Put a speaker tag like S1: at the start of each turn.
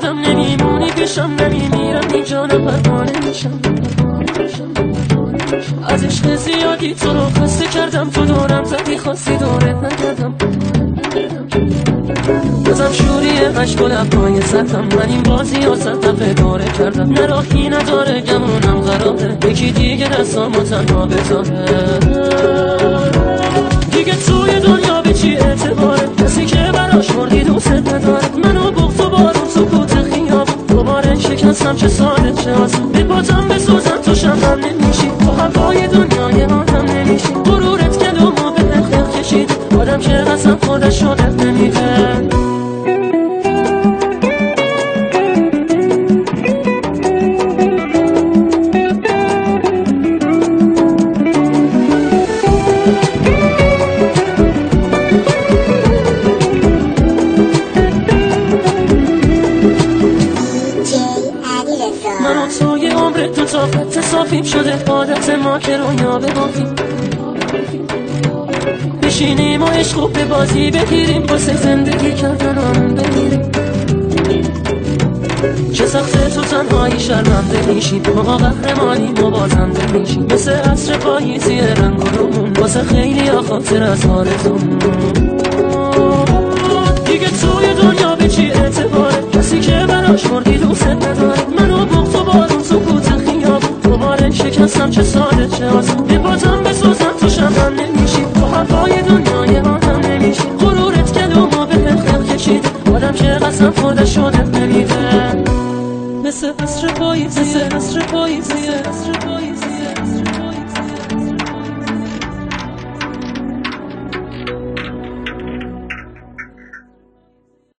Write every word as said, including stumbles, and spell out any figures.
S1: کردم نمیمونی پیشم، نمیمیرم این جانم پروانه میشم. از عشق زیادی تو رو خسته کردم، تو دورم زدی خواستی دورت نکردم. بازم شوری عشق و لبهای زدم، من این بازی ها صد دفعه دوره کردم. نه راهی نداره گمونم قراره یکی دیگه دستامو تنها بذاره. دیگه توی دنیا به چی اعتباره کسی که براش مردی دوست نداره. منو بغض و بارون سکوت خیاب دوباره شکستم، چه ساده چه آسون به پاتم بسوزم تو شمم نمیشی، تو هوای دنیای آدم نمیشی. غرورت کلومو به اخلاق کشید، آدم که قسم خودش شدت نمیده. من و توی عمر تو تا خط صافیم شده، عادت ما که رویا ببافیم، بشینیم و عشق و به بازی بگیریم، واسه زندگی کردن آن بگیریم. چه سخته تو تنهایی شرمنده میشیم، ما قهرمانیم و بازنده میشیم. مثل عصر پاییزی رنگ و رومون واسه خیلی ها خاطر از آرزومون. دیگه توی دنیا به چی اعتباره کسی که براش مردی دوست نداره. منو بغض و بارون سکوت خیاب دوباره شکستم، چه ساده چه آسون به پاتم بسوزم تو شمم نمیشی، تو هوای دنیای آدم نمیشی. غرورت کلومو به اخلاق کشید، آدم که قسم خودش شدت نمیده. مثل عصر پاییزی، مثل عصر پاییزی، عصر پاییزی.